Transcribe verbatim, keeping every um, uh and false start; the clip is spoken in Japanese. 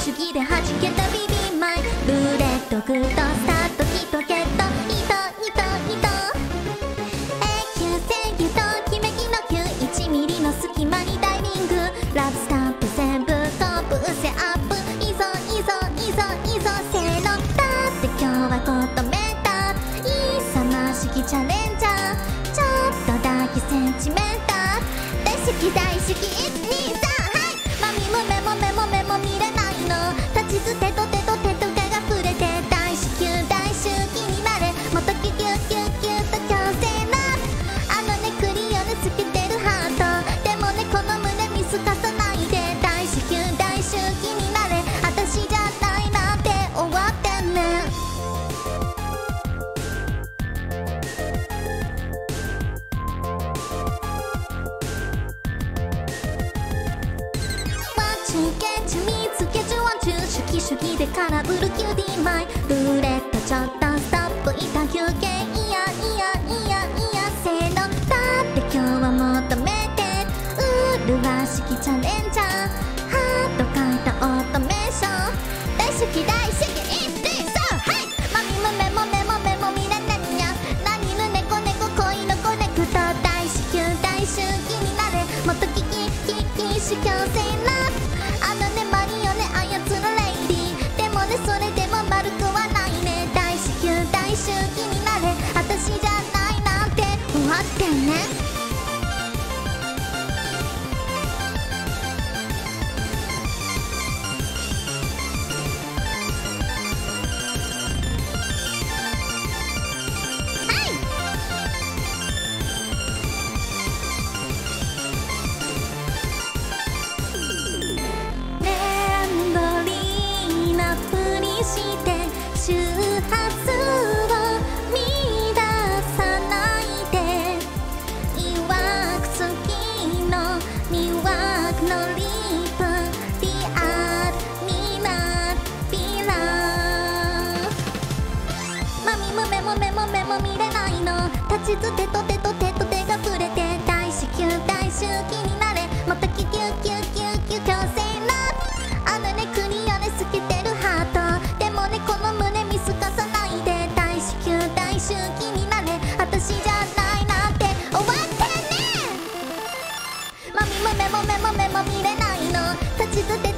主義で弾けたビビマイルーレットグッドスタートヒットゲットイトイトイト永久制御ときめきのきゅういちミリの隙間にダイビングラブスタンプ全部トップせアップいぞいぞいぞいぞせーのだって今日は求めた勇ましきチャレンジャーちょっとだけセンチメンター大好き大好きいちにさんはいマミもメモメモメモ見れないの立ちつてと手と手と手が触れて大至急大周期になれもっとキュキュキュキュと強制なあのねクリオネつけてるハートでもねこの胸見透かさないで大至急大周期になれ私じゃないなって終わってんね中継中見つけ中ワンチュー主義主義で空振るキューティーマイルーレットちょっとストップいた休憩いやいやいやいやせーのだって今日は求めて麗しきチャレンジャーハート書いたオートメーション大好き大好きいちにさんはいマミムメモメモメモ見れねんにゃ何ぬ猫猫恋のコネクト大至急大周期になれもっとキキキキし強制なあのねマリオネ操るレイディーでもねそれでも丸くはないね大至急大周期になれ私じゃないなんて終わってんねして周波数を乱さないでいわくつきの魅惑のリップリアルになビラマミもメモメモメモ見れないの立ちつてと手と手と手が触れて大至急大周期になれもっとキュキュキュキュキュ強制なあのねクリオネ透けてるハートこの胸見透かさないで大至急大周期になれ私じゃないなって終わってねマミもメモメモメモ見れないの立ちつて